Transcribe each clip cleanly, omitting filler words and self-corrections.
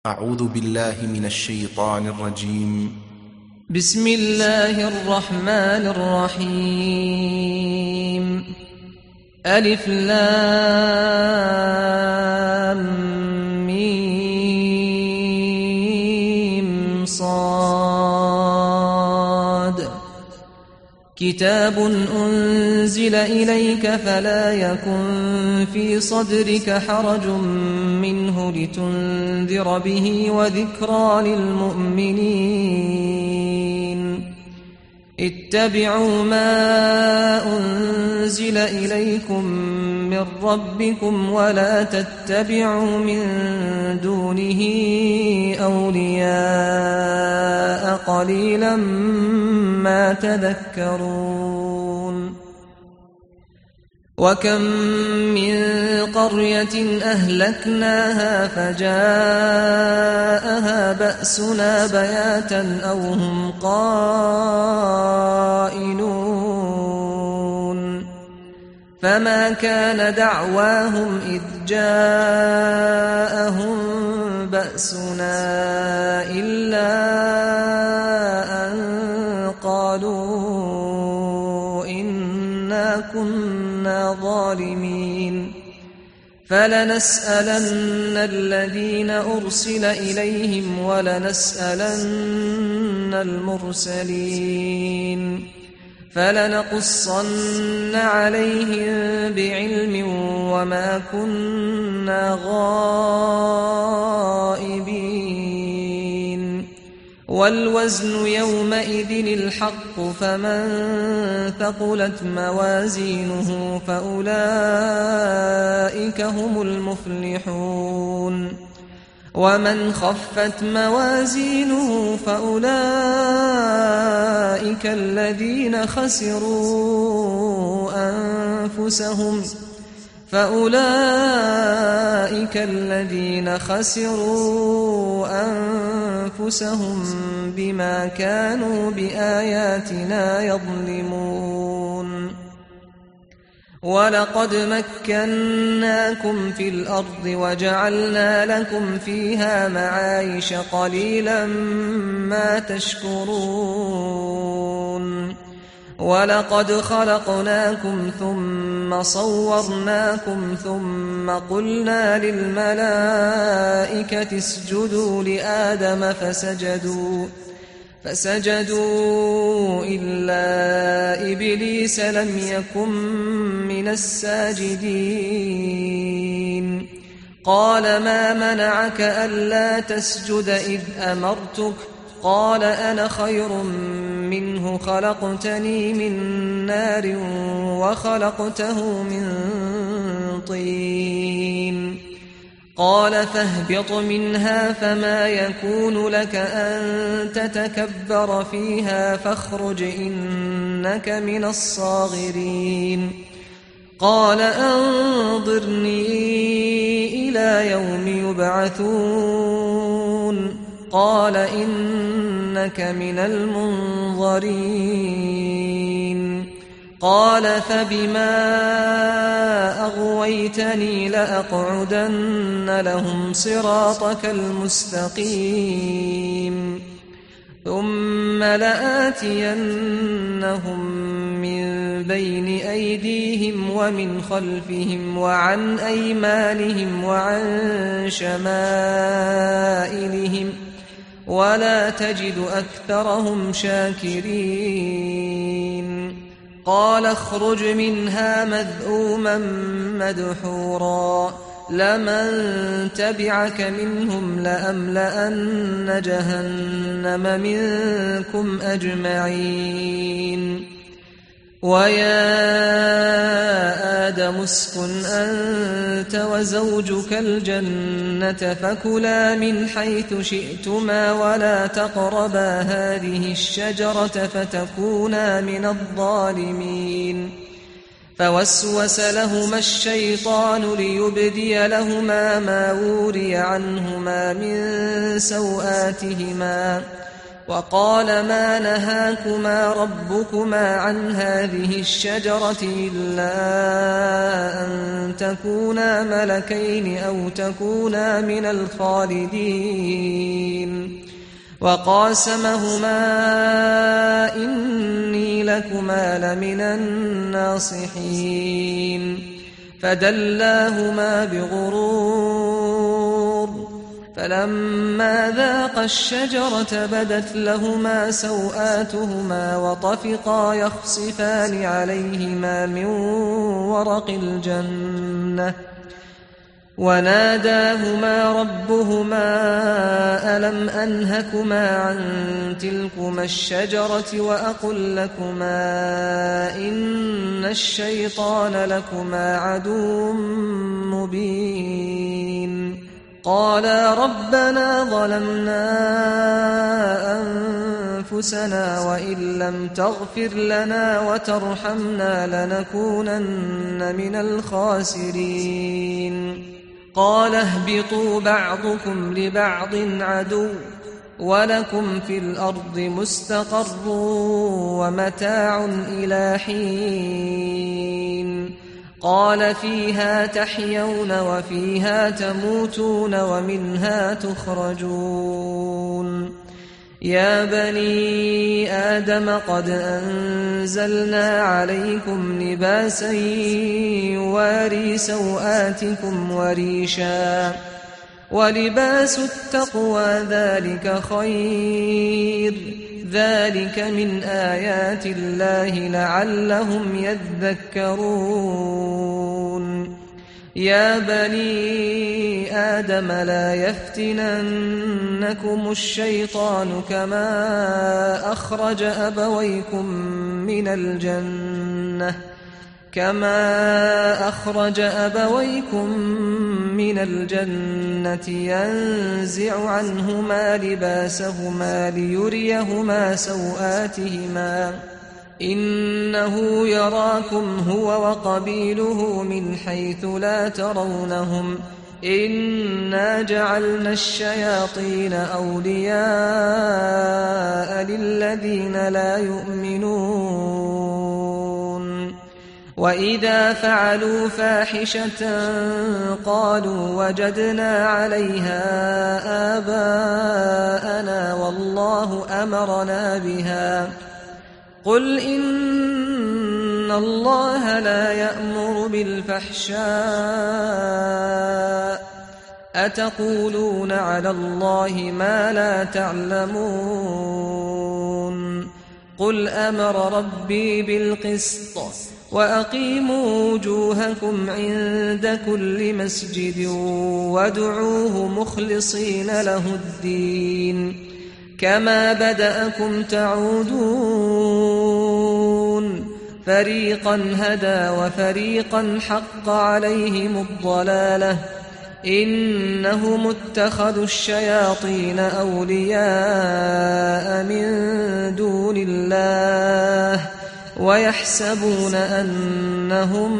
أعوذ بالله من الشيطان الرجيم. بسم الله الرحمن الرحيم. ألف لام ميم صاد. كتاب أنزل إليك فلا يكن في صدرك حرج منه لتنذر به وذكرى للمؤمنين. اتبعوا ما أنزل إليكم من ربكم ولا تتبعوا من دونه أولياء قليلا ما تذكرون. وكم من قرية أهلكناها فجاءها بأسنا بياتا أو هم قائلون. فما كان دعواهم إذ جاءهم بأسنا إلا أن قالوا إنا كنا ظالمين. فلنسألن الذين أرسل إليهم ولنسألن المرسلين. فلنقصن عليهم بعلم وما كنا غائبين. والوزن يومئذ الحق فمن ثقلت موازينه فأولئك هم المفلحون. ومن خفت موازينه فأولئك الذين خسروا أنفسهم بما كانوا بآياتنا يظلمون. ولقد مكناكم في الأرض وجعلنا لكم فيها معايش قليلا ما تشكرون. ولقد خلقناكم ثم صورناكم ثم قلنا للملائكة اسجدوا لآدم فسجدوا إلا إبليس لم يكن من الساجدين. قال ما منعك ألا تسجد إذ أمرتك؟ قال أنا خير منه خلقتني من نار وخلقته من طين. قال فاهبط منها فما يكون لك أن تتكبر فيها فاخرج إنك من الصاغرين. قال أنظرني إلى يوم يبعثون. قال إنك من المنظرين. قال فبما أغويتني لأقعدن لهم صراطك المستقيم ثم لآتينهم من بين أيديهم ومن خلفهم وعن أيمانهم وعن شمائلهم ولا تجد أكثرهم شاكرين. قال اخرج منها مذءوما مدحورا لمن تبعك منهم لأملأن جهنم منكم أجمعين. ويا آدم اسكن أنت وزوجك الجنة فكلا من حيث شئتما ولا تقربا هذه الشجرة فتكونا من الظالمين. فوسوس لهما الشيطان ليبدي لهما ما وري عنهما من سوآتهما وقال ما نهاكما ربكما عن هذه الشجرة إلا أن تكونا ملكين أو تكونا من الخالدين وقاسمهما إني لكما لمن الناصحين فدلاهما بغرور فلما ذاقا الشجرة بدت لهما سوآتهما وطفقا يخصفان عليهما من ورق الجنة وناداهما ربهما ألم أنهكما عن تلكما الشجرة وأقل لكما إن الشيطان لكما عدو مبين قالا ربنا ظلمنا أنفسنا وإن لم تغفر لنا وترحمنا لنكونن من الخاسرين قال اهبطوا بعضكم لبعض عدو ولكم في الأرض مستقر ومتاع إلى حين قال فيها تحيون وفيها تموتون ومنها تخرجون يا بني آدم قد أنزلنا عليكم لباسا يواري سوآتكم وريشا ولباس التقوى ذلك خير ذلك من آيات الله لعلهم يذكرون يا بني آدم لا يفتننكم الشيطان كما أخرج أبويكم من الجنة ينزع عنهما لباسهما ليريهما سوآتهما إنه يراكم هو وقبيله من حيث لا ترونهم إنا جعلنا الشياطين أولياء للذين لا يؤمنون وإذا فعلوا فاحشة قالوا وجدنا عليها آباءنا والله أمرنا بها قل إن الله لا يأمر بالفحشاء أتقولون على الله ما لا تعلمون قل أمر ربي بالقسط وأقيموا وجوهكم عند كل مسجد وادعوه مخلصين له الدين كما بدأكم تعودون فريقا هدى وفريقا حق عليهم الضلالة إنهم اتخذوا الشياطين أولياء من دون الله ويحسبون أنهم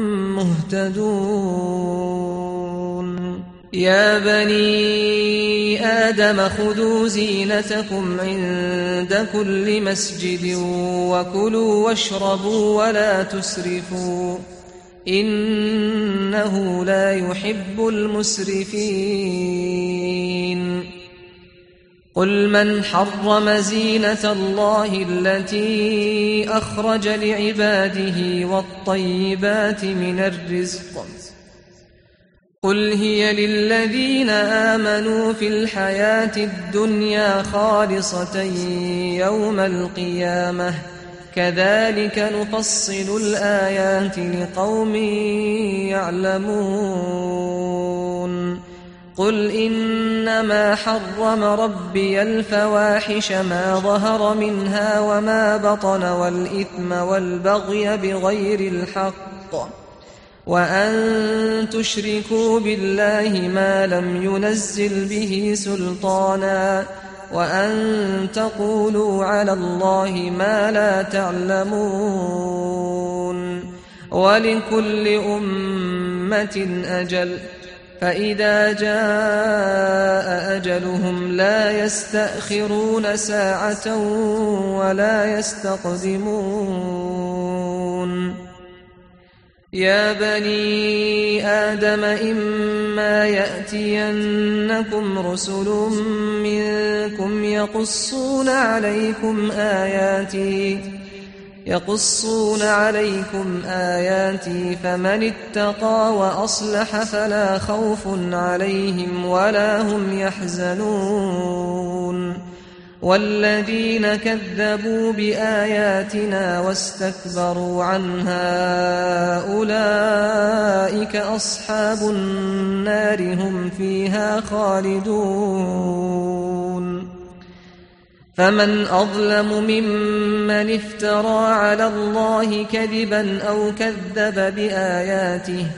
مهتدون يا بني آدم خذوا زينتكم عند كل مسجد وكلوا واشربوا ولا تسرفوا إنه لا يحب المسرفين قل من حرم زينة الله التي أخرج لعباده والطيبات من الرزق قل هي للذين آمنوا في الحياة الدنيا خالصة يوم القيامة كذلك نفصل الآيات لقوم يعلمون قل إنما حرم ربي الفواحش ما ظهر منها وما بطن والإثم والبغي بغير الحق وأن تشركوا بالله ما لم ينزل به سلطانا وأن تقولوا على الله ما لا تعلمون ولكل أمة أجل فإذا جاء أجلهم لا يستأخرون ساعة ولا يستقدمون يا بني آدم إما يأتينكم رسل منكم يقصون عليكم آياتي فمن اتقى وأصلح فلا خوف عليهم ولا هم يحزنون والذين كذبوا بآياتنا واستكبروا عنها أولئك أصحاب النار هم فيها خالدون فمن أظلم ممن افترى على الله كذبا أو كذب بآياته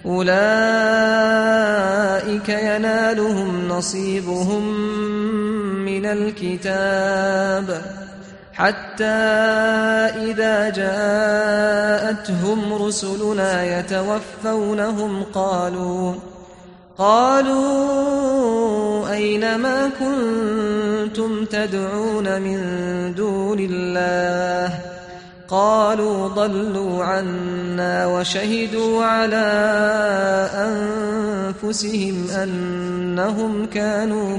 أولئك ينالهم نصيبهم من الكتاب حتى إذا جاءتهم رسلنا يتوفونهم قالوا أين ما كنتم تدعون من دون الله قالوا ضلوا عنا وشهدوا على أنفسهم أنهم كانوا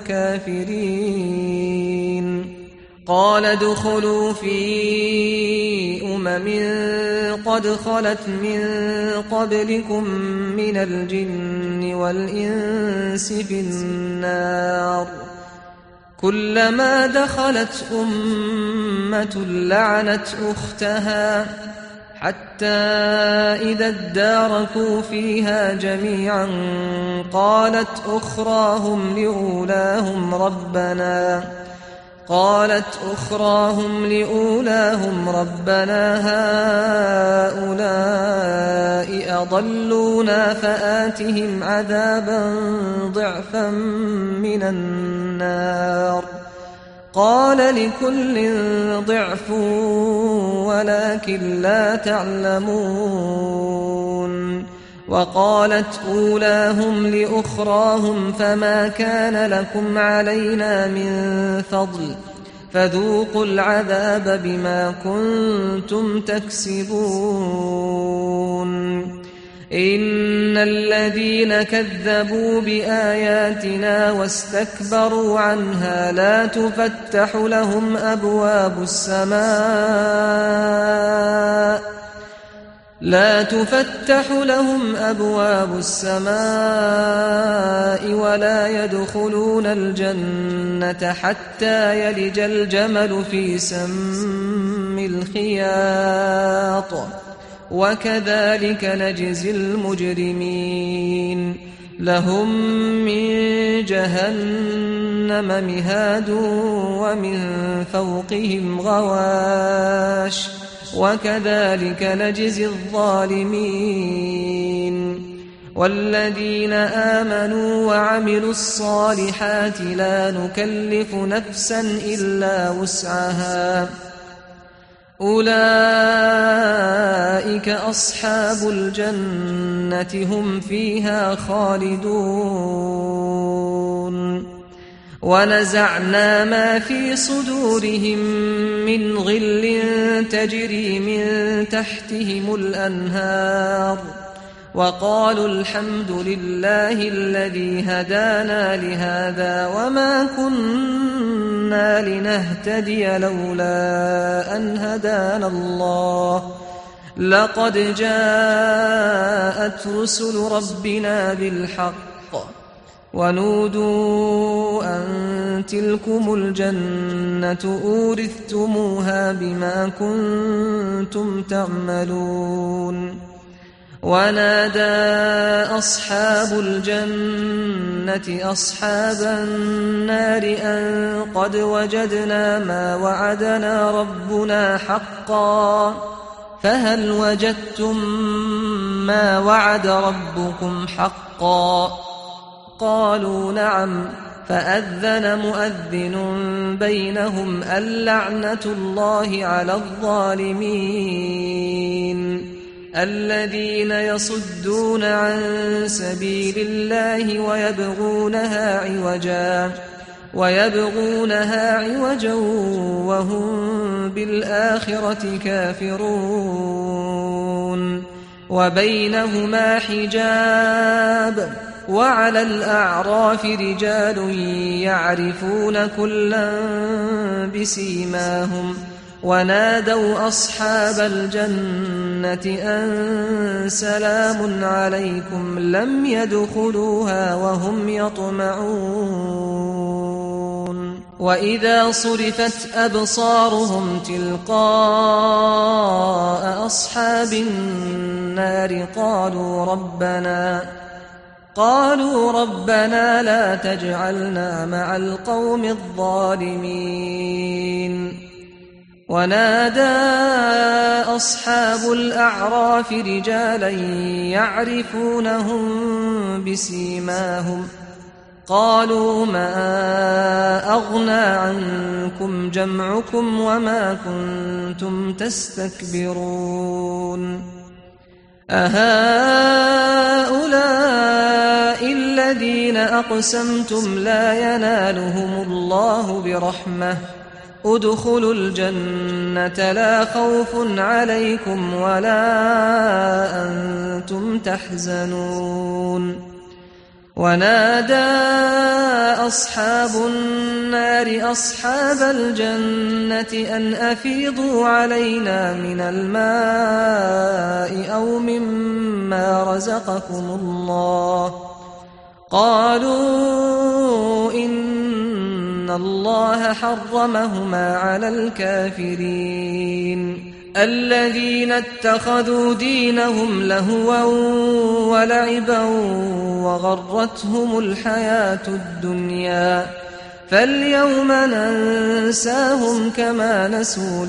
كافرين قال ادخلوا في قد خلت من قبلكم من الجن والإنس في النار كلما دخلت أمة لعنت أختها حتى إذا اداركوا فيها جميعا قالت أخراهم لأولاهم ربنا هؤلاء أضلونا فآتهم عذابا ضعفا من النار قال لكل ضعف ولكن لا تعلمون وقالت أولاهم لأخراهم فما كان لكم علينا من فضل فذوقوا العذاب بما كنتم تكسبون إن الذين كذبوا بآياتنا واستكبروا عنها لا تفتح لهم أبواب السماء ولا يدخلون الجنة حتى يلج الجمل في سم الخياط وكذلك نجزي المجرمين لهم من جهنم مهاد ومن فوقهم غواش وكذلك نجزي الظالمين والذين آمنوا وعملوا الصالحات لا نكلف نفسا إلا وسعها أولئك أصحاب الجنة هم فيها خالدون ونزعنا ما في صدورهم من غل تجري من تحتهم الأنهار وقالوا الحمد لله الذي هدانا لهذا وما كنا لنهتدي لولا أن هدانا الله لقد جاءت رسل ربنا بالحق ونودوا أن تلكم الجنة أورثتموها بما كنتم تعملون ونادى أصحاب الجنة أصحاب النار أن قد وجدنا ما وعدنا ربنا حقا فهل وجدتم ما وعد ربكم حقا قالوا نعم فأذن مؤذن بينهم اللعنة الله على الظالمين الذين يصدون عن سبيل الله ويبغونها عوجا وهم بالآخرة كافرون وبينهما حجاب وعلى الأعراف رجال يعرفون كلا بسيماهم ونادوا أصحاب الجنة أن سلام عليكم لم يدخلوها وهم يطمعون وإذا صرفت أبصارهم تلقاء أصحاب النار قالوا ربنا لا تجعلنا مع القوم الظالمين ونادى أصحاب الأعراف رجالا يعرفونهم بسيماهم قالوا ما أغنى عنكم جمعكم وما كنتم تستكبرون أهؤلاء الذين أقسمتم لا ينالهم الله برحمة ادخلوا الجنة لا خوف عليكم ولا أنتم تحزنون ونادى أصحاب النار أصحاب الجنة أن أفيضوا علينا من الماء أو مما رزقكم الله قالوا إن الله حرمهما على الكافرين الذين اتخذوا دينهم لهوا ولعبا وغرتهم الحياة الدنيا فاليوم ننساهم كما نسوا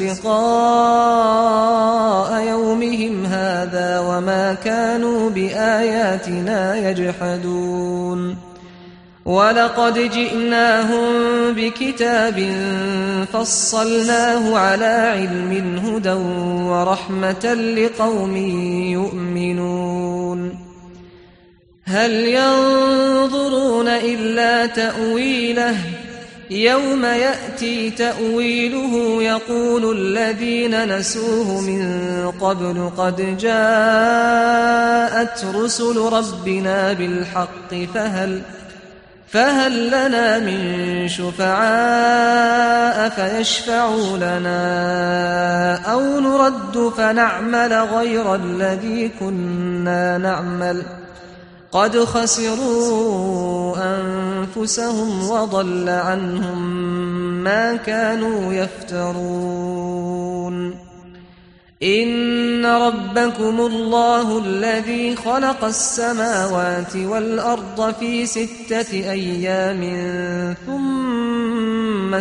لقاء يومهم هذا وما كانوا بآياتنا يجحدون ولقد جئناهم بكتاب فصلناه على علم هدى ورحمة لقوم يؤمنون هل ينظرون إلا تأويله يوم يأتي تأويله يقول الذين نسوه من قبل قد جاءت رسل ربنا بالحق فهل لنا من شفعاء فيشفعوا لنا أو نرد فنعمل غير الذي كنا نعمل قد خسروا أنفسهم وضل عنهم ما كانوا يفترون إن ربكم الله الذي خلق السماوات والأرض في 6 أيام ثم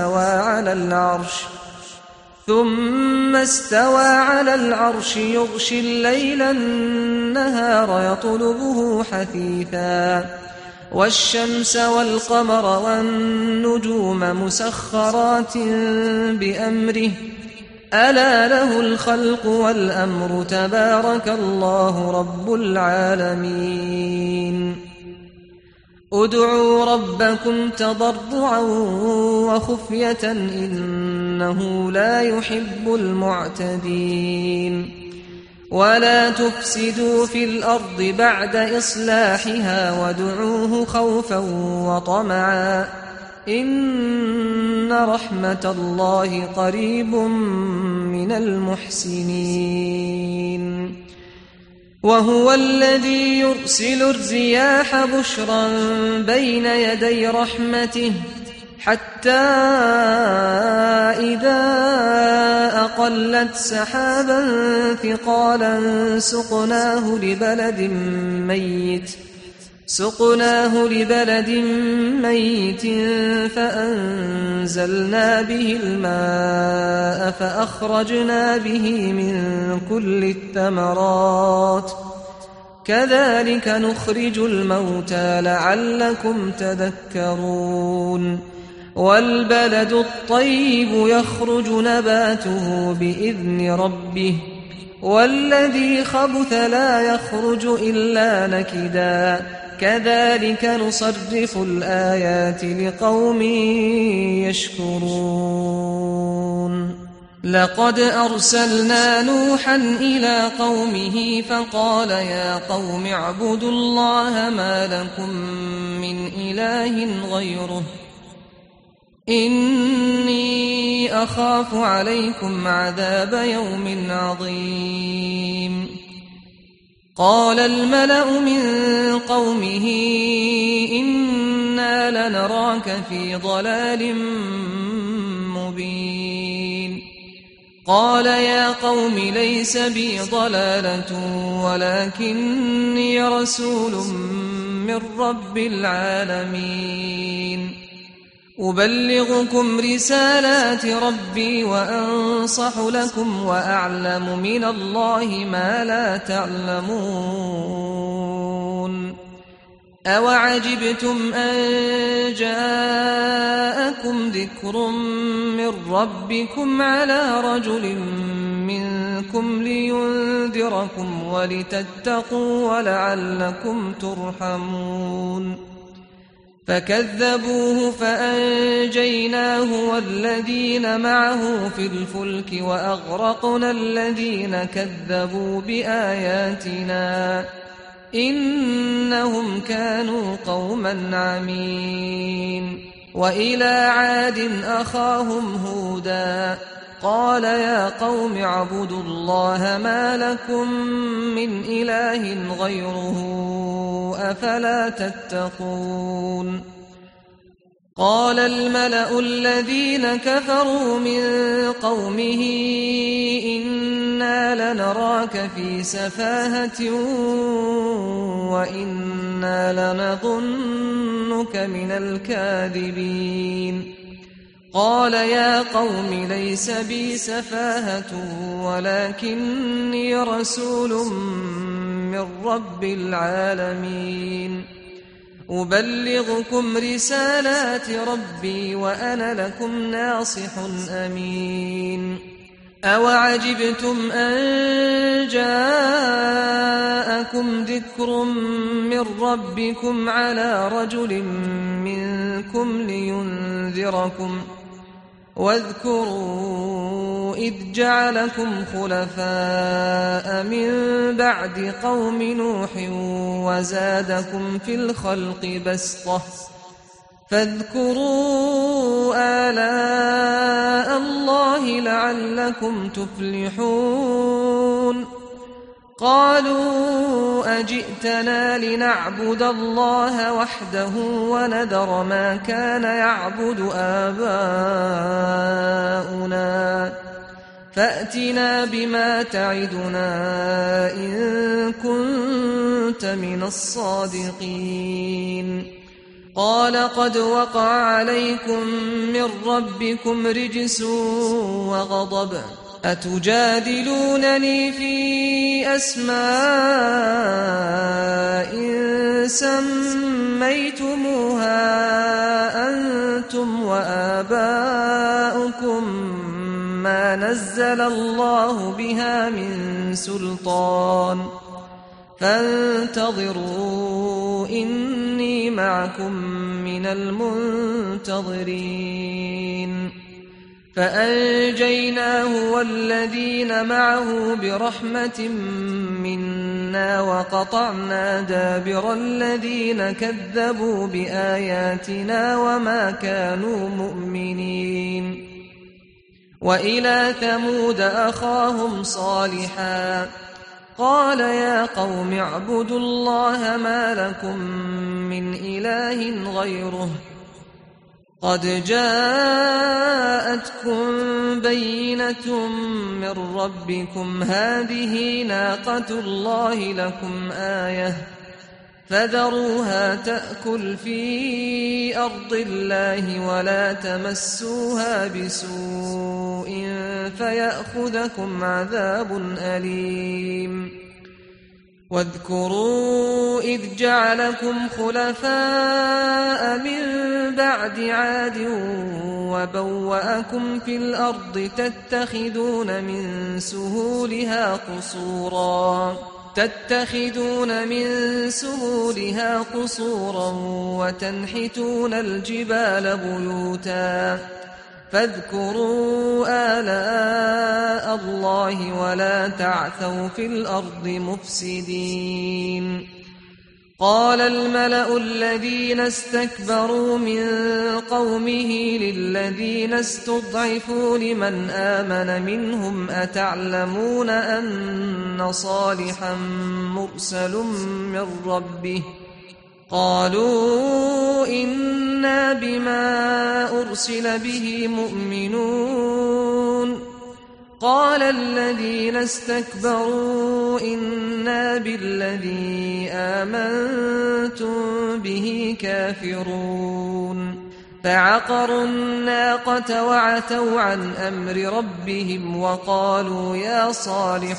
استوى على العرش يغشي الليل النهار يطلبه حثيثا والشمس والقمر والنجوم مسخرات بأمره ألا له الخلق والأمر تبارك الله رب العالمين ادعوا ربكم تضرعا وخفية إنه لا يحب المعتدين ولا تفسدوا في الأرض بعد إصلاحها وادعوه خوفا وطمعا إن رحمة الله قريب من المحسنين وهو الذي يرسل الرياح بشرا بين يدي رحمته حتى إذا أقلت سحابا ثقالا سقناه لبلد ميت فأنزلنا به الماء فأخرجنا به من كل الثمرات كذلك نخرج الموتى لعلكم تذكرون والبلد الطيب يخرج نباته بإذن ربه والذي خبث لا يخرج إلا نكدا كذلك نصرف الآيات لقوم يشكرون لقد أرسلنا نوحا إلى قومه فقال يا قوم اعبدوا الله ما لكم من إله غيره إني أخاف عليكم عذاب يوم عظيم قال الملأ من قومه إنا لنراك في ضلال مبين قال يا قوم ليس بي ضلالة ولكني رسول من رب العالمين أبلغكم رسالات ربي وأنصح لكم وأعلم من الله ما لا تعلمون أوعجبتم أن جاءكم ذكر من ربكم على رجل منكم لينذركم ولتتقوا ولعلكم ترحمون فكذبوه فأنجيناه والذين معه في الفلك وأغرقنا الذين كذبوا بآياتنا إنهم كانوا قوما عمين وإلى عاد أخاهم هودا قال يا قوم اعبدوا الله ما لكم من إله غيره أفلا تتقون قال الملأ الذين كفروا من قومه إنا لنراك في سفاهة وإنا لنظنك من الكاذبين قال يا قوم ليس بي سفاهة ولكني رسول من رب العالمين أبلغكم رسالات ربي وأنا لكم ناصح أمين أوعجبتم أن جاءكم ذكر من ربكم على رجل منكم لينذركم واذكروا إذ جعلكم خلفاء من بعد قوم نوح وزادكم في الخلق بسطة فاذكروا آلاء الله لعلكم تفلحون قالوا أجئتنا لنعبد الله وحده ونذر ما كان يعبد آباؤنا فأتنا بما تعدنا إن كنت من الصادقين قال قد وقع عليكم من ربكم رجس وغضب أتجادلونني في أسماء سميتموها أنتم وآباؤكم ما نزل الله بها من سلطان فانتظروا إني معكم من المنتظرين فأنجيناه والذين معه برحمة منا وقطعنا دابر الذين كذبوا بآياتنا وما كانوا مؤمنين وإلى ثمود أخاهم صالحا قال يا قوم اعبدوا الله ما لكم من إله غيره قد جاءتكم بينة من ربكم هذه ناقة الله لكم آية فذروها تأكل في أرض الله ولا تمسوها بسوء فيأخذكم عذاب أليم واذكروا إذ جعلكم خلفاء من بعد عاد وبوأكم في الأرض تتخذون من سهولها قصورا وتنحتون الجبال بيوتا فاذكروا آلاء الله ولا تعثوا في الأرض مفسدين. قال الملأ الذين استكبروا من قومه للذين استضعفوا لمن آمن منهم أتعلمون أن صالحا مرسل من ربه؟ قالوا إنا بما أرسل به مؤمنون. قال الذين استكبروا إنا بالذي آمنتم به كافرون. فعقروا الناقة وعتوا عن أمر ربهم وقالوا يا صالح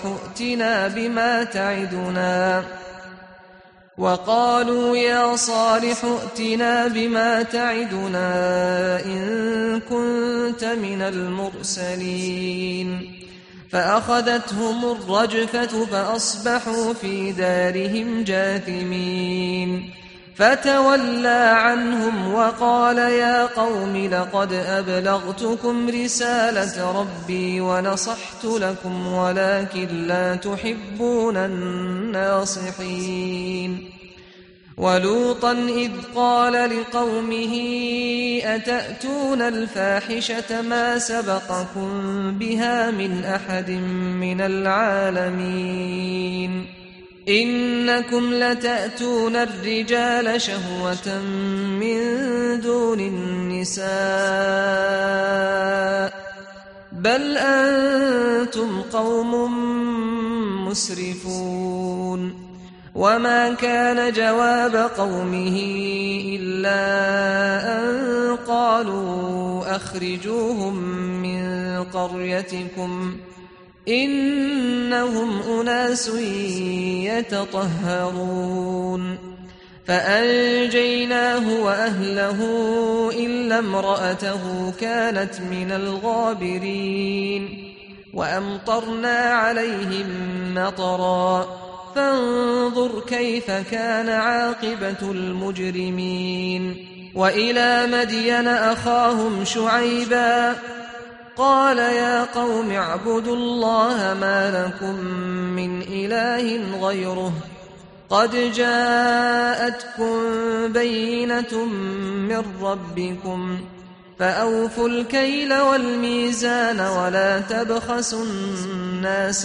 ائتنا بما تعدنا إن كنت من المرسلين. فأخذتهم الرجفة فأصبحوا في دارهم جاثمين. فتولى عنهم وقال يا قوم لقد أبلغتكم رسالة ربي ونصحت لكم ولكن لا تحبون الناصحين. ولوطا إذ قال لقومه أتأتون الفاحشة ما سبقكم بها من أحد من العالمين إنكم لتأتون الرجال شهوة من دون النساء بل أنتم قوم مسرفون. وما كان جواب قومه إلا أن قالوا أخرجوهم من قريتكم إنهم أناس يتطهرون. فأنجيناه وأهله إلا امرأته كانت من الغابرين. وأمطرنا عليهم مطرا فانظر كيف كان عاقبة المجرمين. وإلى مدين أخاهم شعيبا قال يا قوم اعبدوا الله ما لكم من إله غيره قد جاءتكم بينة من ربكم فأوفوا الكيل والميزان ولا تبخسوا الناس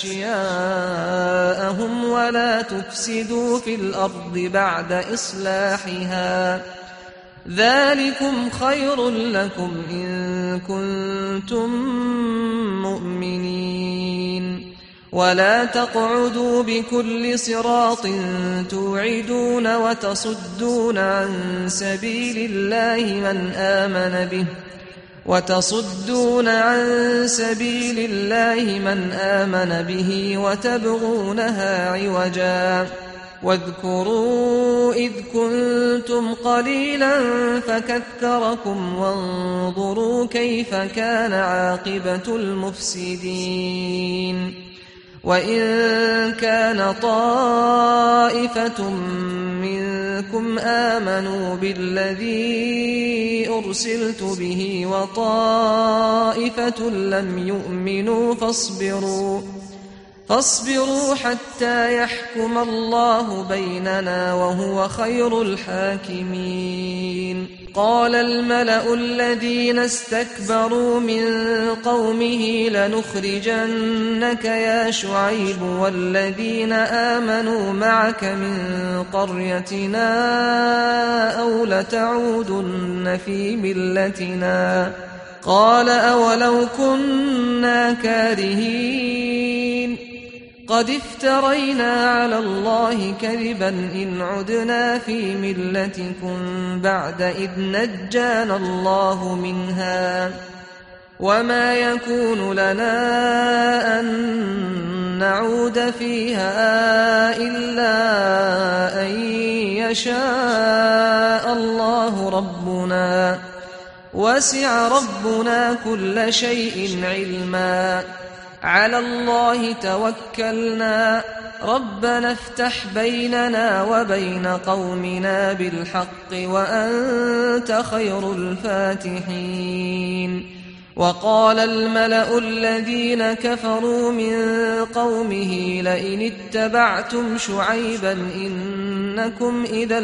أشياءهم ولا تفسدوا في الأرض بعد إصلاحها ذلكم خير لكم إن كنتم مؤمنين. ولا تقعدوا بكل صراط توعدون وتصدون عن سبيل الله من آمن به وتبغونها عوجا. واذكروا إذ كنتم قليلا فكثركم وانظروا كيف كان عاقبة المفسدين. وإن كان طائفة منكم آمنوا بالذي أرسلت به وطائفة لم يؤمنوا فاصبروا حتى يحكم الله بيننا وهو خير الحاكمين. قال الملأ الذين استكبروا من قومه لنخرجنك يا شعيب والذين آمنوا معك من قريتنا أو لتعودن في ملتنا. قال أولو كنا كارهين قد افترينا على الله كذبا إن عدنا في ملتكم بعد إذ نجانا الله منها وما يكون لنا أن نعود فيها إلا أن يشاء الله ربنا وسع ربنا كل شيء علما على الله توكلنا ربنا افتح بيننا وبين قومنا بالحق وأنت خير الفاتحين. وقال الملأ الذين كفروا من قومه لئن اتبعتم شعيبا إنكم إذا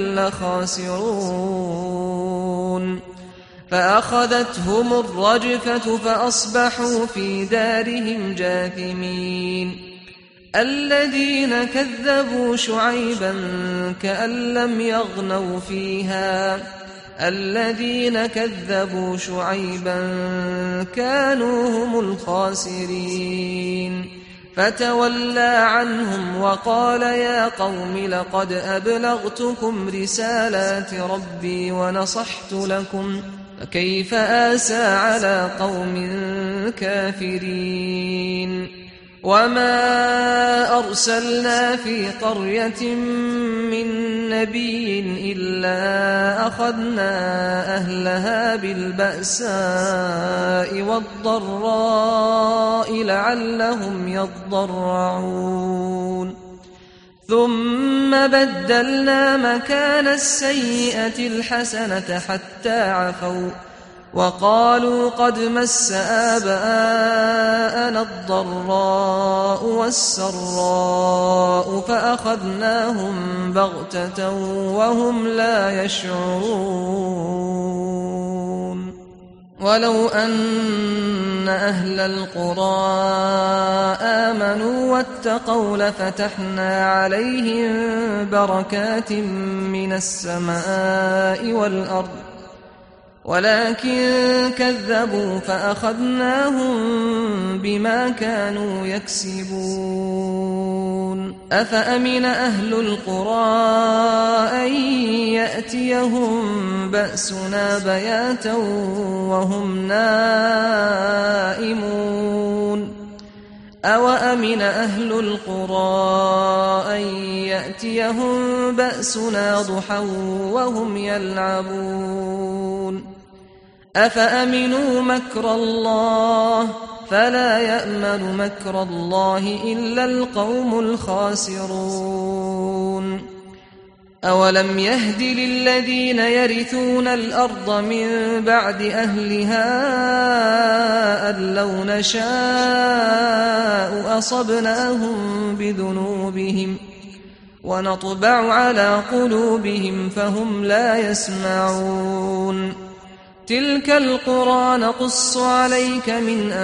لخاسرون فأخذتهم الرجفة فأصبحوا في دارهم جاثمين. الذين كذبوا شعيبا كأن لم يغنوا فيها الذين كذبوا شعيبا كانوا هم الخاسرين. فتولى عنهم وقال يا قوم لقد أبلغتكم رسالات ربي ونصحت لكم فكيف آسى على قوم كافرين. وما أرسلنا في قرية من نبي إلا أخذنا أهلها بالبأساء والضراء لعلهم يضرعون ثم بدلنا مكان السيئة الحسنة حتى عفوا وقالوا قد مس آباءنا الضراء والسراء فأخذناهم بغتة وهم لا يشعرون. ولو أن أهل القرى آمنوا واتقوا لفتحنا عليهم بركات من السماء والأرض ولكن كذبوا فأخذناهم بما كانوا يكسبون. أفأمن أهل القرى أن يأتيهم بأسنا بياتا وهم نائمون أوأمن أهل القرى أن يأتيهم بأسنا ضحى وهم يلعبون أفأمنوا مكر الله فلا يأمن مكر الله إلا القوم الخاسرون. أولم يهد للذين يرثون الأرض من بعد أهلها أن لو نشاء أصبناهم بذنوبهم ونطبع على قلوبهم فهم لا يسمعون. تلك القرى نقص عليك من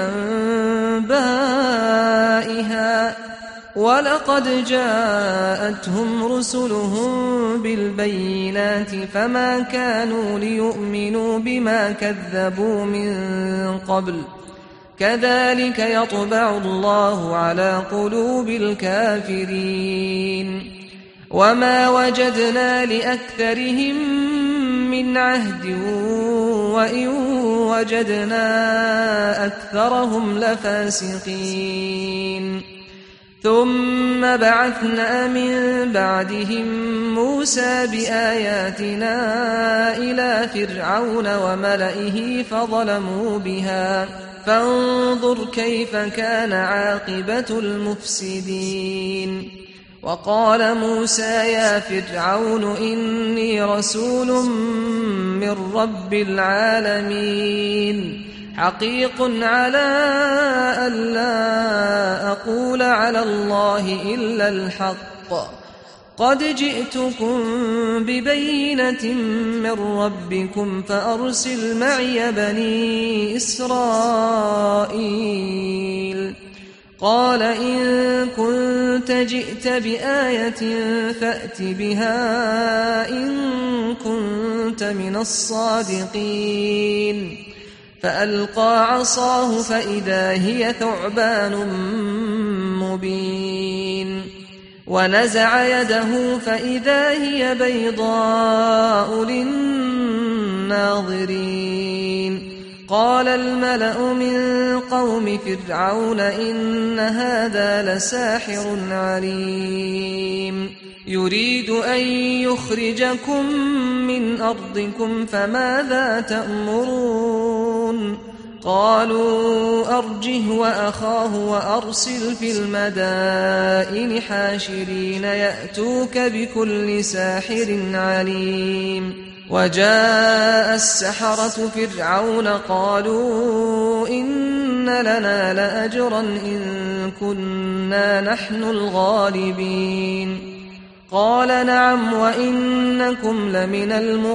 أنبائها ولقد جاءتهم رسلهم بالبينات فما كانوا ليؤمنوا بما كذبوا من قبل كذلك يطبع الله على قلوب الكافرين. وما وجدنا لأكثرهم من عهد وإن وجدنا أكثرهم لفاسقين. ثم بعثنا من بعدهم موسى بآياتنا إلى فرعون وملئه فظلموا بها فانظر كيف كان عاقبة المفسدين. وقال موسى يا فرعون إني رسول من رب العالمين حقيق على أن لا أقول على الله إلا الحق قد جئتكم ببينة من ربكم فأرسل معي بني إسرائيل. قال إن كنت جئت بآية فأت بها إن كنت من الصادقين. فألقى عصاه فإذا هي ثعبان مبين ونزع يده فإذا هي بيضاء للناظرين قال الملأ من قوم فرعون إن هذا لساحر عليم يريد أن يخرجكم من أرضكم فماذا تأمرون قالوا أرجه وأخاه وأرسل في المدائن حاشرين يأتوك بكل ساحر عليم وجاء السحرة فرعون قالوا إن لنا لأجرا إن كنا نحن الغالبين قال نعم وإنكم لمن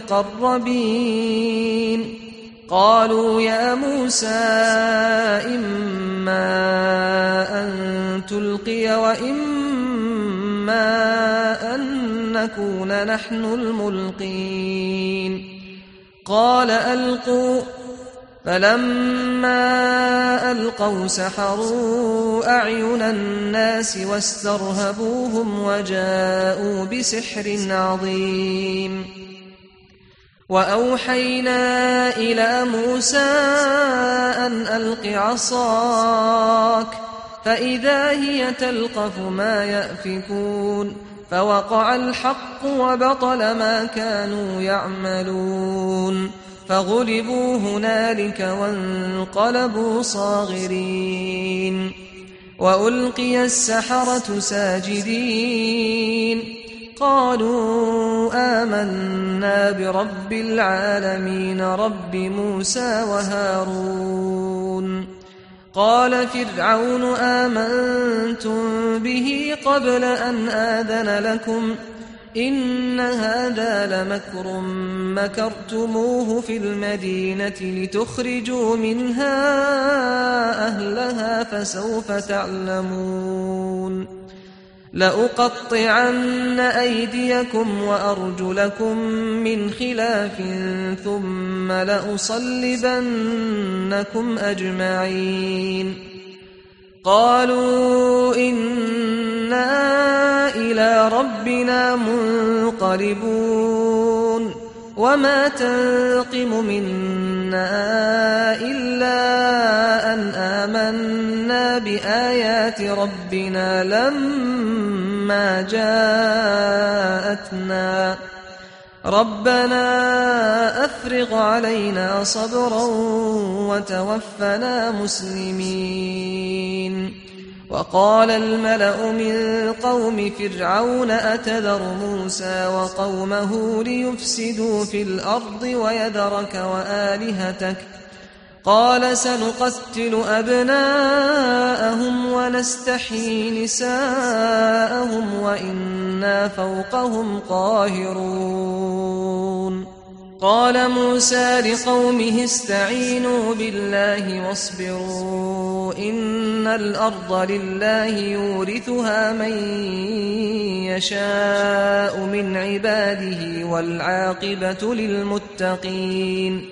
المقربين قالوا يا موسى إما أن تلقي وإما أن نكون نحن الملقين قال ألقوا فلما ألقوا سحروا أعين الناس واسترهبوهم وجاءوا بسحر عظيم وأوحينا إلى موسى أن ألق عصاك فإذا هي تلقف ما يأفكون فوقع الحق وبطل ما كانوا يعملون فغلبوا هنالك وانقلبوا صاغرين وألقي السحرة ساجدين قالوا آمنا برب العالمين رب موسى وهارون قال فرعون آمنتم به قبل أن آذن لكم إن هذا لمكر مكرتموه في المدينة لتخرجوا منها أهلها فسوف تعلمون لأقطعن أيديكم وأرجلكم من خلاف ثم لأصلبنكم أجمعين قالوا إنا إلى ربنا منقلبون وما تنقم منا إلا أن آمنا بآيات ربنا لما جاءتنا ربنا أفرغ علينا صبرا وتوفنا مسلمين وقال الملأ من قوم فرعون أتذر موسى وقومه ليفسدوا في الأرض ويذرك وآلهتك قال سنقتل أبناءهم ونستحيي نساءهم وإنا فوقهم قاهرون قال موسى لقومه استعينوا بالله واصبروا إن الأرض لله يورثها من يشاء من عباده والعاقبة للمتقين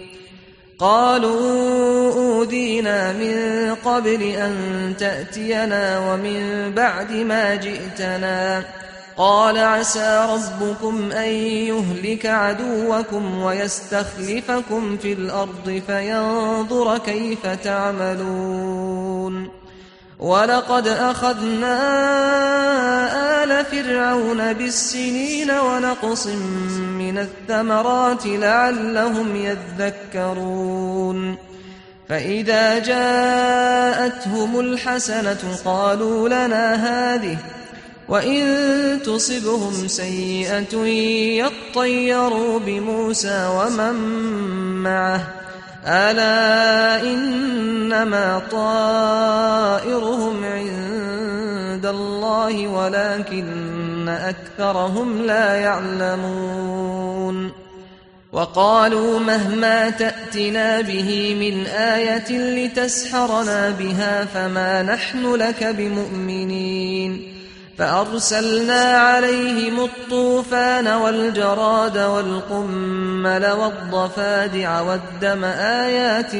قالوا أوذينا من قبل أن تأتينا ومن بعد ما جئتنا قال عسى ربكم أن يهلك عدوكم ويستخلفكم في الأرض فينظر كيف تعملون ولقد أخذنا آل فرعون بالسنين ونقص من الثمرات لعلهم يذكرون فإذا جاءتهم الحسنة قالوا لنا هذه وإن تصبهم سيئة يطيروا بموسى ومن معه ألا إنما طائرهم عند الله ولكن أكثرهم لا يعلمون وقالوا مهما تأتنا به من آية لتسحرنا بها فما نحن لك بمؤمنين فأرسلنا عليهم الطوفان والجراد والقمل والضفادع والدم آيات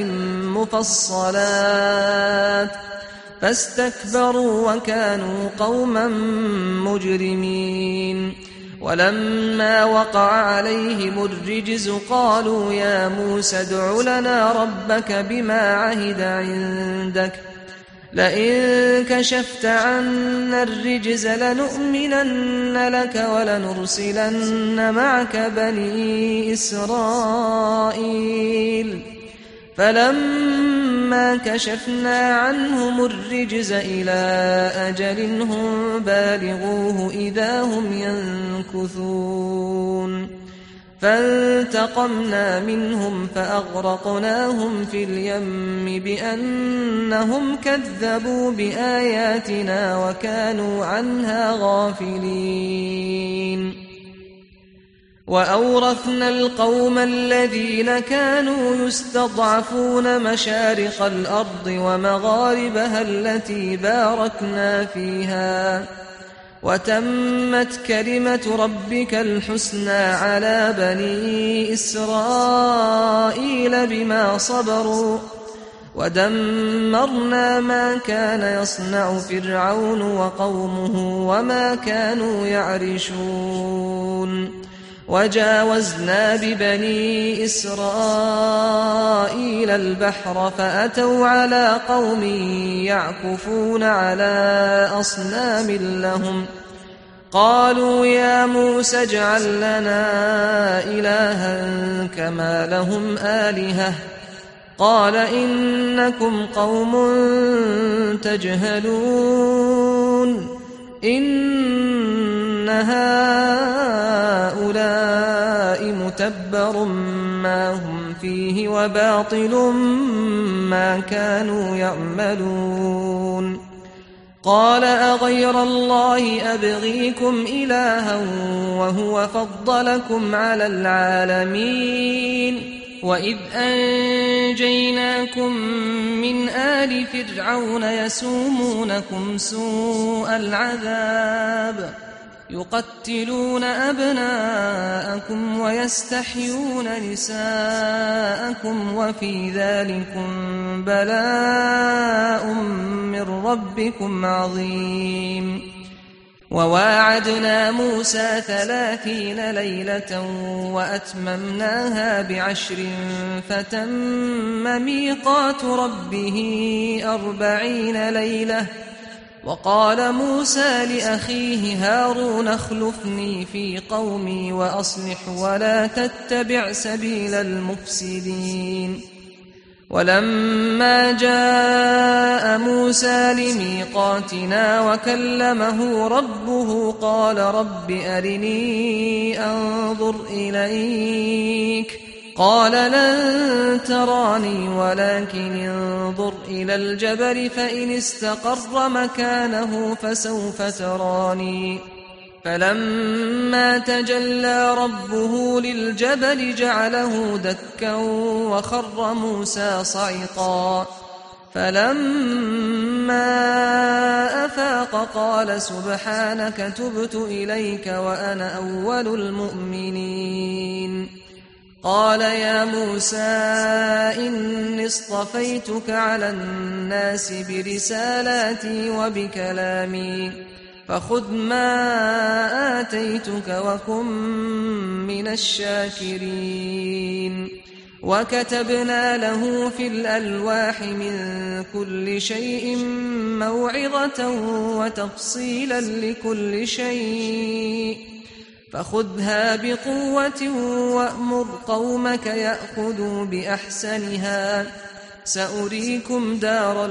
مفصلات فاستكبروا وكانوا قوما مجرمين ولما وقع عليهم الرجز قالوا يا موسى ادع لنا ربك بما عهد عندك لئن كشفت عنا الرجز لنؤمنن لك ولنرسلن معك بني إسرائيل فلما كشفنا عنهم الرجز إلى أجل هم بالغوه إذا هم ينكثون فانتقمنا منهم فأغرقناهم في اليم بأنهم كذبوا بآياتنا وكانوا عنها غافلين وأورثنا القوم الذين كانوا يستضعفون مشارق الأرض ومغاربها التي باركنا فيها وتمت كلمة ربك الحسنى على بني إسرائيل بما صبروا ودمرنا ما كان يصنع فرعون وقومه وما كانوا يعرشون وجاوزنا ببني إسرائيل البحر فأتوا على قوم يعكفون على أصنام لهم قالوا يا موسى اجعل لنا إلها كما لهم آلهة قال إنكم قوم تجهلون إن هؤلاء متبر ما هم فيه وباطل ما كانوا يعملون قال أغير الله أبغيكم إلها وهو فضلكم على العالمين وإذ أنجيناكم من آل فرعون يسومونكم سوء العذاب يقتلون أبناءكم ويستحيون نساءكم وفي ذلكم بلاء من ربكم عظيم وواعدنا موسى 30 ليلة وأتممناها ب10 فتم ميقات ربه 40 ليلة وقال موسى لأخيه هارون اخلفني في قومي وأصلح ولا تتبع سبيل المفسدين ولما جاء موسى لميقاتنا وكلمه ربه قال رب أرني أنظر إليك قال لن تراني ولكن انظر إلى الجبل فإن استقر مكانه فسوف تراني فلما تجلى ربه للجبل جعله دكا وخر موسى صعقا فلما أفاق قال سبحانك تبت إليك وأنا أول المؤمنين قال يا موسى إني اصطفيتك على الناس برسالاتي وبكلامي فخذ ما آتيتك وكن من الشاكرين وكتبنا له في الألواح من كل شيء موعظة وتفصيلا لكل شيء فخذها بقوة وأمر قومك يأخذوا بأحسنها سأريكم دار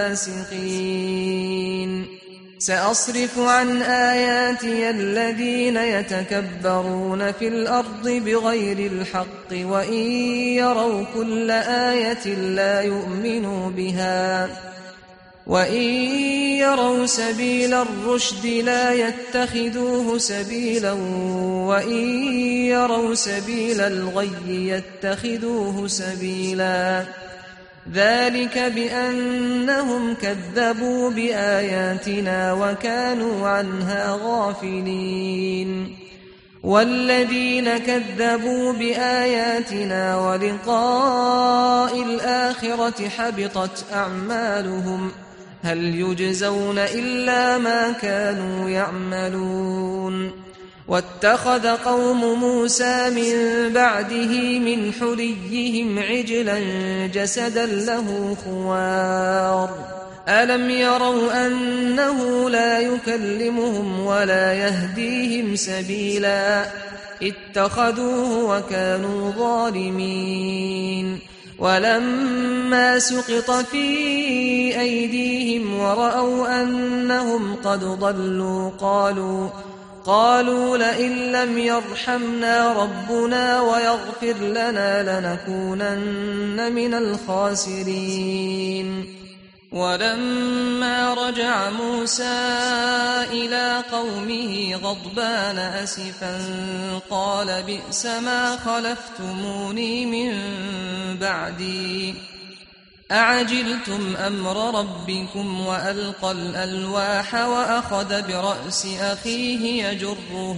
الفاسقين سأصرف عن آياتي الذين يتكبرون في الأرض بغير الحق وإن يروا كل آية لا يؤمنوا بها وإن يروا سبيل الرشد لا يتخذوه سبيلا وإن يروا سبيل الغي يتخذوه سبيلا ذلك بأنهم كذبوا بآياتنا وكانوا عنها غافلين والذين كذبوا بآياتنا ولقاء الآخرة حبطت أعمالهم هل يجزون إلا ما كانوا يعملون واتخذ قوم موسى من بعده من حليهم عجلا جسدا له خوار ألم يروا أنه لا يكلمهم ولا يهديهم سبيلا اتخذوه وكانوا ظالمين ولما سقط في أيديهم ورأوا أنهم قد ضلوا قالوا لئن لم يرحمنا ربنا ويغفر لنا لنكونن من الخاسرين ولما رجع موسى إلى قومه غضبان أسفا قال بئس ما خلفتموني من بعدي أعجلتم أمر ربكم وألقى الألواح وأخذ برأس أخيه يجره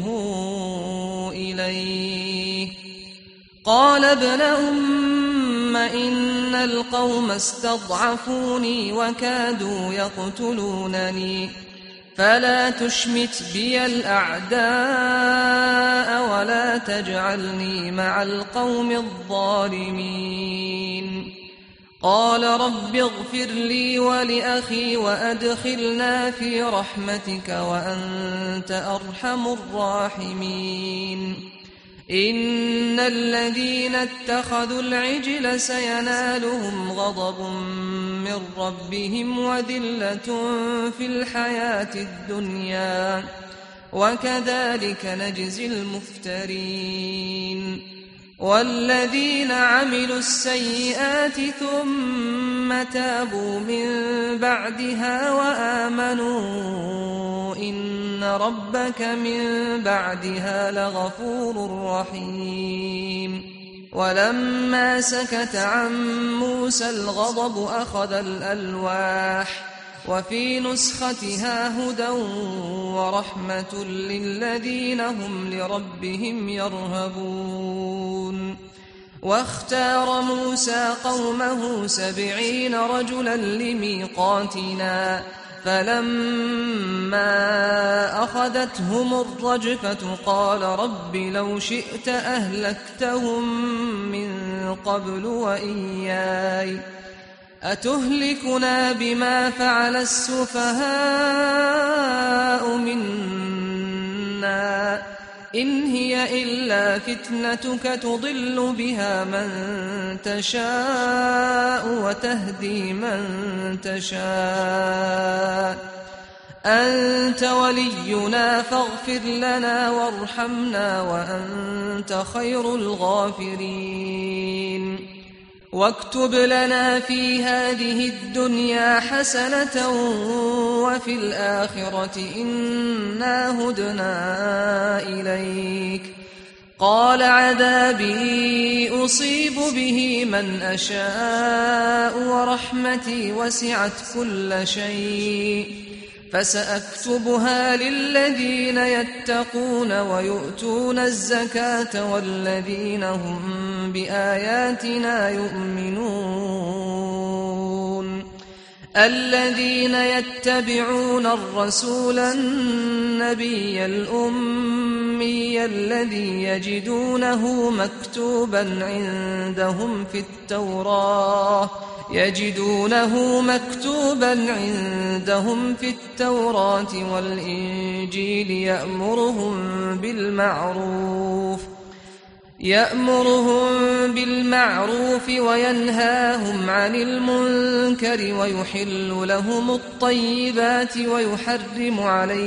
إليه قال ابن أم إن القوم استضعفوني وكادوا يقتلونني فلا تشمت بي الأعداء ولا تجعلني مع القوم الظالمين قال رب اغفر لي ولأخي وأدخلنا في رحمتك وأنت أرحم الراحمين إن الذين اتخذوا العجل سينالهم غضب من ربهم وذلة في الحياة الدنيا وكذلك نجزي المفترين والذين عملوا السيئات ثم تابوا من بعدها وآمنوا إن ربك من بعدها لغفور رحيم ولما سكت عن موسى الغضب أخذ الألواح وفي نسختها هدى ورحمة للذين هم لربهم يرهبون واختار موسى قومه 70 رجلا لميقاتنا فلما أخذتهم الرجفة قال رب لو شئت أهلكتهم من قبل وإياي أتهلكنا بما فعل السفهاء منا إن هي إلا فتنتك تضل بها من تشاء وتهدي من تشاء أنت ولينا فاغفر لنا وارحمنا وأنت خير الغافرين واكتب لنا في هذه الدنيا حسنة وفي الآخرة إنا هدنا إليك قال عذابي أصيب به من أشاء ورحمتي وسعت كل شيء فسأكتبها للذين يتقون ويؤتون الزكاة والذين هم بآياتنا يؤمنون الذين يتبعون الرسول النبي الأمي الذي يجدونه مكتوبا عندهم في التوراة والإنجيل يأمرهم بالمعروف وينهاهم عن المنكر ويحل لهم الطيبات ويحرم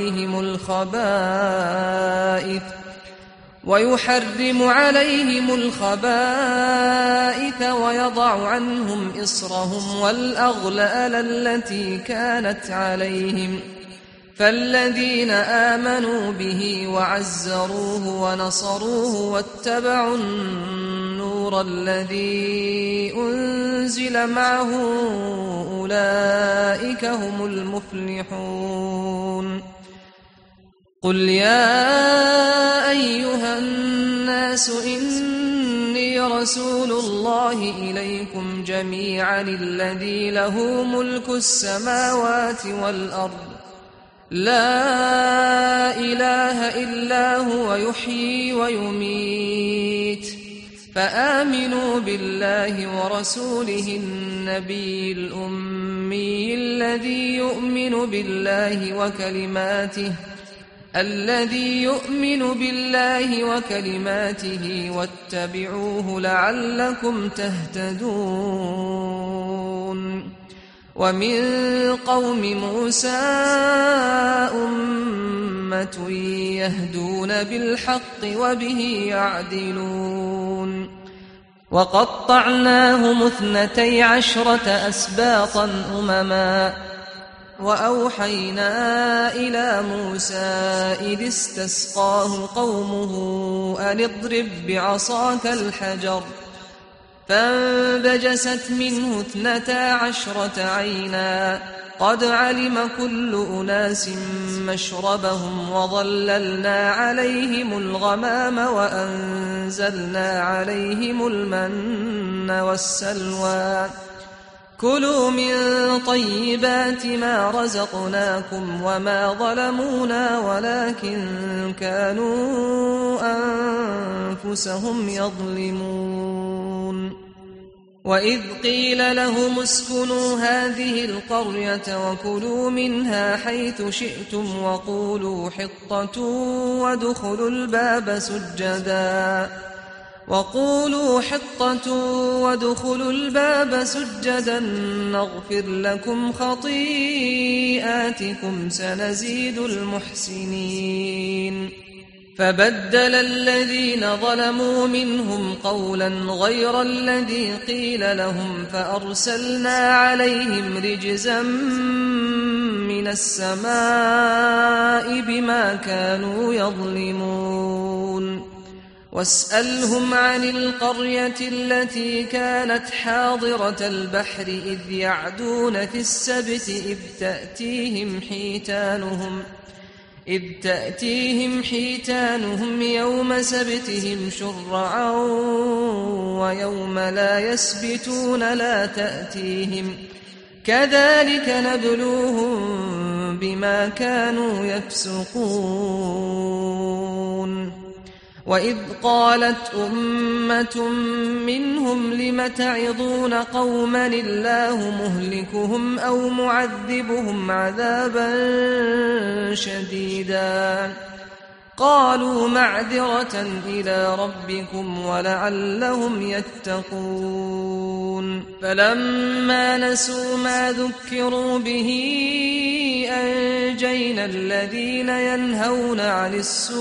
عليهم الخبائث ويضع عنهم إصرهم والأغلال التي كانت عليهم فالذين آمنوا به وعزروه ونصروه واتبعوا النور الذي أنزل معه أولئك هم المفلحون قل يا أيها الناس إني رسول الله إليكم جميعا الذي له ملك السماوات والأرض لا إله إلا هو يحيي ويميت فآمنوا بالله ورسوله النبي الأمي الذي يؤمن بالله وكلماته واتبعوه لعلكم تهتدون ومن قوم موسى أمة يهدون بالحق وبه يعدلون وقطعناهم 12 أسباطا أمما وأوحينا إلى موسى إذ استسقاه قومه أن اضرب بعصاك الحجر فانبجست منه 12 عينا قد علم كل أناس مشربهم وظللنا عليهم الغمام وأنزلنا عليهم المن والسلوى كلوا من طيبات ما رزقناكم وما ظلمونا ولكن كانوا أنفسهم يظلمون وإذ قيل لهم اسكنوا هذه القرية وكلوا منها حيث شئتم وقولوا حطة وادخلوا الباب سجدا نغفر لكم خطيئاتكم سنزيد المحسنين فبدل الذين ظلموا منهم قولا غير الذي قيل لهم فأرسلنا عليهم رجزا من السماء بما كانوا يظلمون واسألهم عن القرية التي كانت حاضرة البحر إذ يعدون في السبت إذ تأتيهم حيتانهم يوم سبتهم شرعا ويوم لا يسبتون لا تأتيهم كذلك نبلوهم بما كانوا يفسقون وإذ قالت أمة منهم لم تعظون قوما الله مهلكهم أو معذبهم عذابا شديدا قالوا معذرة إلى ربكم ولعلهم يتقون فلما نسوا ما ذكروا به أنجينا الذين ينهون عن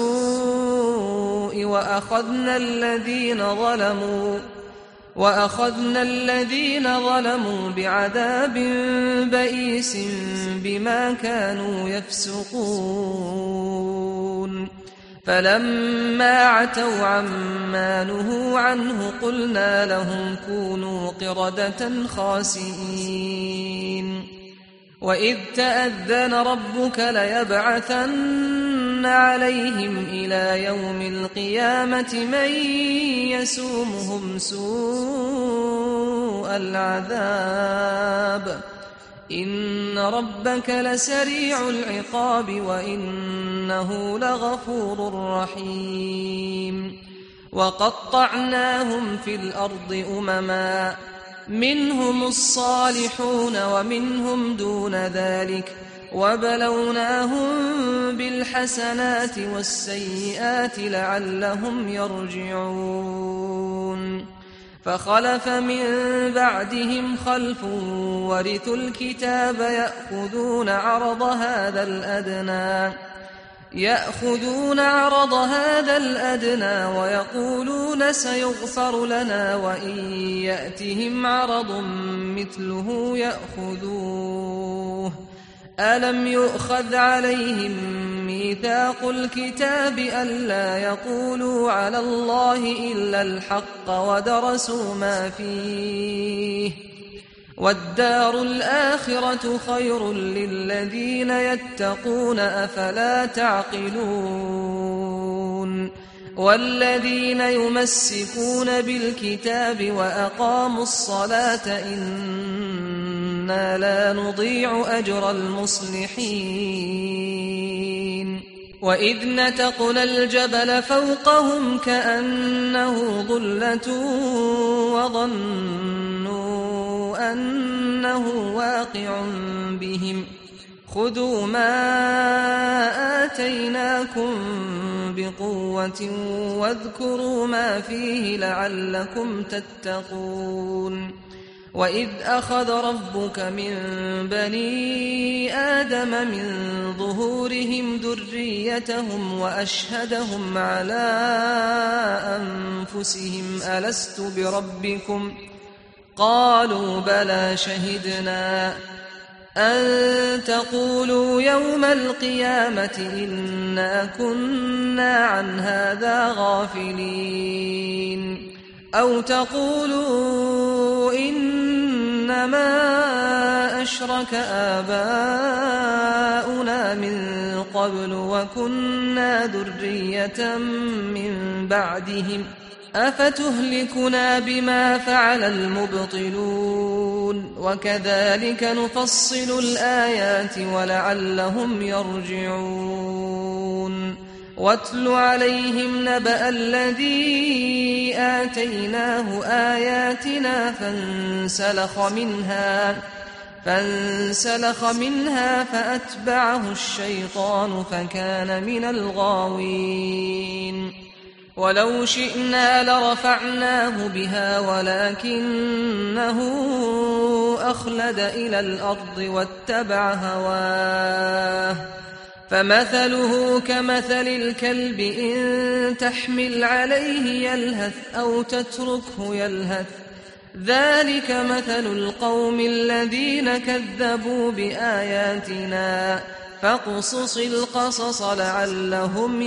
السوء وأخذنا الذين ظلموا بعذاب بئيس بما كانوا يفسقون فلما عتوا عما نهوا عنه قلنا لهم كونوا قردة خاسئين وإذ تأذن ربك ليبعثن عليهم إلى يوم القيامة من يسومهم سوء العذاب إن ربك لسريع العقاب وإنه لغفور رحيم وقطعناهم في الأرض أمما منهم الصالحون ومنهم دون ذلك وبلوناهم بالحسنات والسيئات لعلهم يرجعون فخلف من بعدهم خلف ورثوا الكتاب يأخذون عرض هذا الأدنى ويقولون سيغفر لنا وإن يأتهم عرض مثله يأخذوه ألم يؤخذ عليهم ميثاق الكتاب ألا يقولوا على الله إلا الحق ودرسوا ما فيه والدار الآخرة خير للذين يتقون أفلا تعقلون والذين يمسكون بالكتاب وأقاموا الصلاة إنا إنا لا نضيع أجر المصلحين وإذ نتقنا الجبل فوقهم كأنه ظلة وظنوا أنه واقع بهم خذوا ما آتيناكم بقوة واذكروا ما فيه لعلكم تتقون وإذ أخذ ربك من بني آدم من ظهورهم ذريتهم وأشهدهم على أنفسهم ألست بربكم قالوا بلى شهدنا أن تقولوا يوم القيامة إنا كنا عن هذا غافلين أو تقولوا إنما أشرك آباؤنا من قبل وكنا ذرية من بعدهم أفتهلكنا بما فعل المبطلون وكذلك نفصل الآيات ولعلهم يرجعون واتل عليهم نبأ الذي آتيناه آياتنا فانسلخ منها فأتبعه الشيطان فكان من الغاوين ولو شئنا لرفعناه بها ولكنه أخلد إلى الأرض واتبع هواه فمثله كمثل الكلب إن تحمل عليه يلهث أو تتركه يلهث ذلك مثل القوم الذين كذبوا بآياتنا فاقصص القصص لعلهم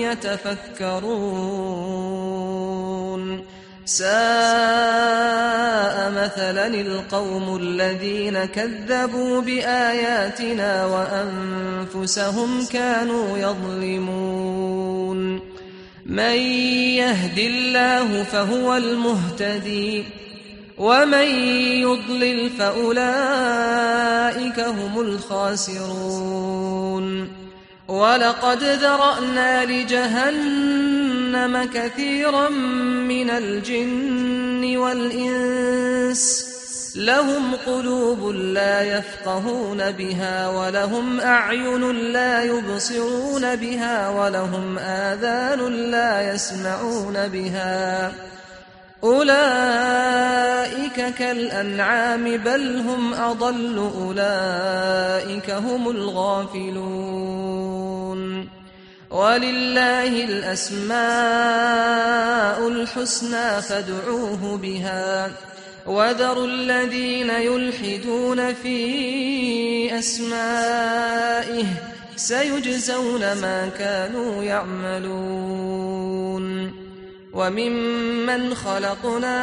يتفكرون ساء مثلا القوم الذين كذبوا بآياتنا وأنفسهم كانوا يظلمون من يهد الله فهو المهتدي ومن يضلل فأولئك هم الخاسرون ولقد ذرأنا لجهنم كثيرا من الجن والإنس لهم قلوب لا يفقهون بها ولهم أعين لا يبصرون بها ولهم آذان لا يسمعون بها أولئك كالأنعام بل هم أضل أولئك هم الغافلون ولله الأسماء الحسنى فادعوه بها وذروا الذين يلحدون في أسمائه سيجزون ما كانوا يعملون وممن خلقنا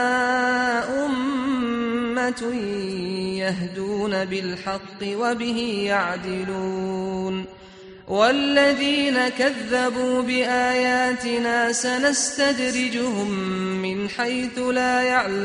أمة يهدون بالحق وبه يعدلون والذين كذبوا بآياتنا سنستدرجهم من حيث لا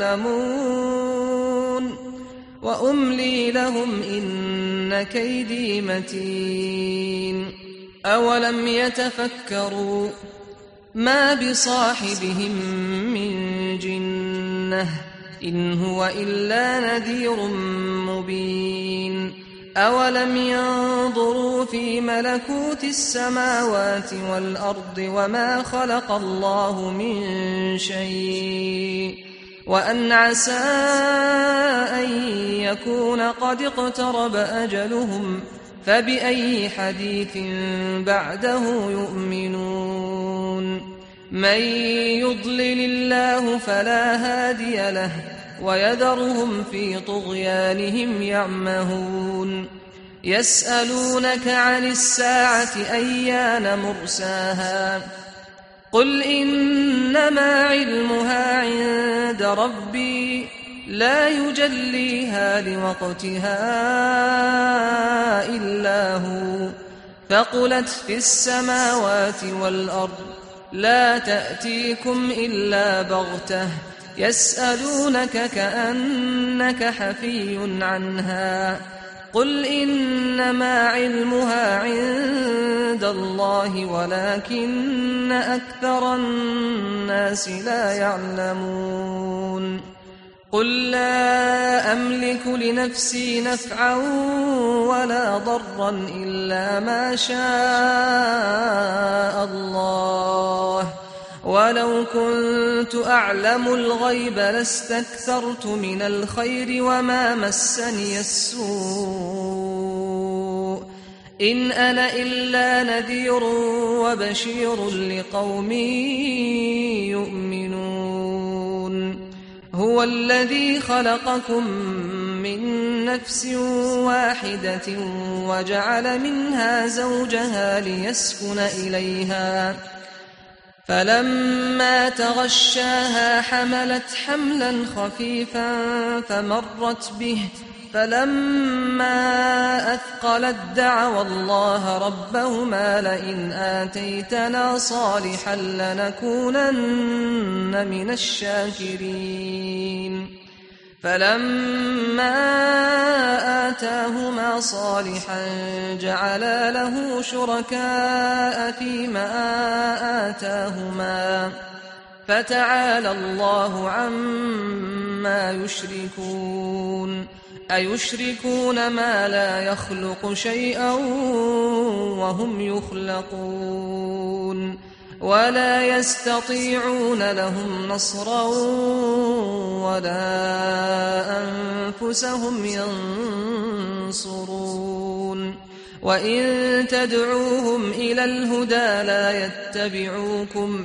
يعلمون وأملي لهم إن كيدي متين أولم يتفكروا ما بصاحبهم من جنة إن هو إلا نذير مبين أولم ينظروا في ملكوت السماوات والأرض وما خلق الله من شيء وأن عسى أن يكون قد اقترب أجلهم فبأي حديث بعده يؤمنون من يضلل الله فلا هادي له ويذرهم في طغيانهم يعمهون يسألونك عن الساعة أيان مرساها قل إنما علمها عند ربي لا يجليها لوقتها إلا هو ثقلت في السماوات والأرض لا تأتيكم إلا بغتة يسألونك كأنك حفي عنها قل إنما علمها عند الله ولكن أكثر الناس لا يعلمون قل لا أملك لنفسي نفعا ولا ضرا إلا ما شاء الله ولو كنت أعلم الغيب لاستكثرت من الخير وما مسني السوء إن أنا إلا نذير وبشير لقوم يؤمنون هو الذي خلقكم من نفس واحدة وجعل منها زوجها ليسكن إليها فلما تغشاها حملت حملا خفيفا فمرت به فلما أثقلت دعوا الله ربهما لئن آتيتنا صالحا لنكونن من الشاكرين فلما آتاهما صالحا جعلا له شركاء فيما آتاهما فتعالى الله عما يشركون أيشركون ما لا يخلق شيئا وهم يخلقون ولا يستطيعون لهم نصرا ولا أنفسهم ينصرون وإن تدعوهم إلى الهدى لا يتبعوكم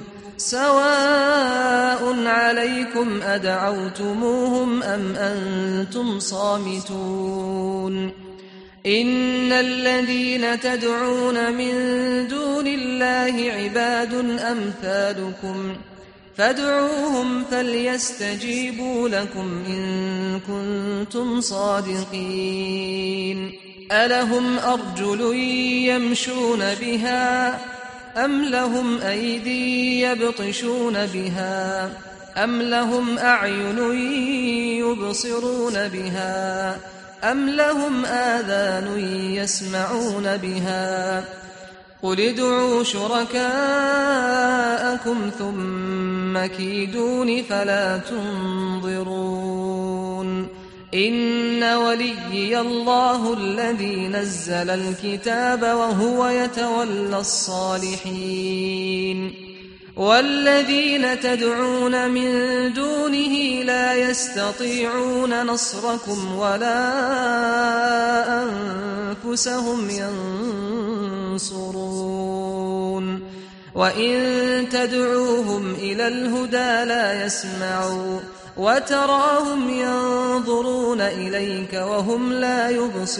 سواء عليكم أدعوتموهم أم أنتم صامتون إن الذين تدعون من دون الله عباد أمثالكم فادعوهم فليستجيبوا لكم إن كنتم صادقين ألهم أرجل يمشون بها أم لهم أيدي يبطشون بها أم لهم أعين يبصرون بها أم لهم آذان يسمعون بها قل ادعوا شركاءكم ثم كيدون فلا تنظرون إن وليي الله الذي نزل الكتاب وهو يتولى الصالحين والذين تدعون من دونه لا يستطيعون نصركم ولا أنفسهم ينصرون وإن تدعوهم إلى الهدى لا يسمعوا وتراهم ينظرون إليك وهم لا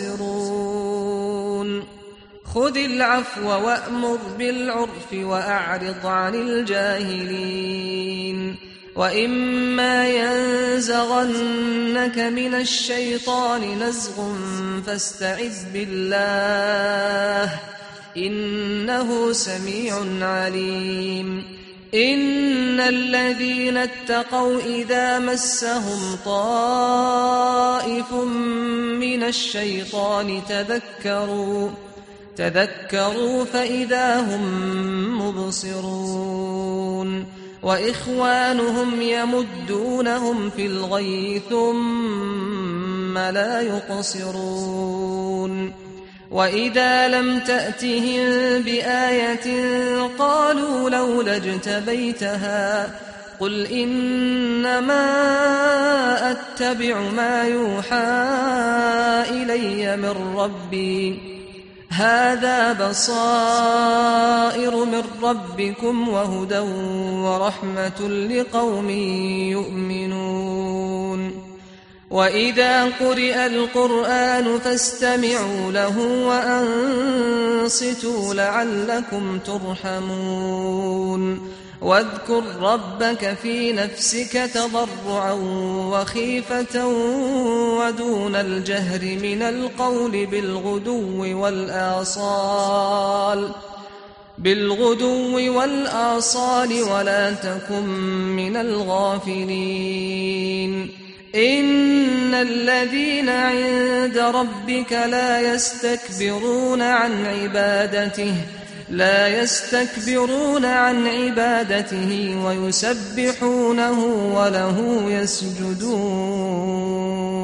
يبصرون خذ العفو وأمر بالعرف وأعرض عن الجاهلين وإما ينزغنك من الشيطان نزغ فاستعذ بالله إنه سميع عليم إن الذين اتقوا إذا مسهم طائف من الشيطان تذكروا فإذا هم مبصرون وإخوانهم يمدونهم في الغي ثم لا يقصرون وإذا لم تأتهم بآية قالوا لولا اجتبيتها قل إنما أتبع ما يوحى إلي من ربي هذا بصائر من ربكم وهدى ورحمة لقوم يؤمنون وإذا قرئ القرآن فاستمعوا له وأنصتوا لعلكم ترحمون واذكر ربك في نفسك تضرعا وخيفة ودون الجهر من القول بالغدو والآصال بالغدو والآصال ولا تكن من الغافلين إن الذين عند ربك لا يستكبرون عن عبادته ويسبحونه وله يسجدون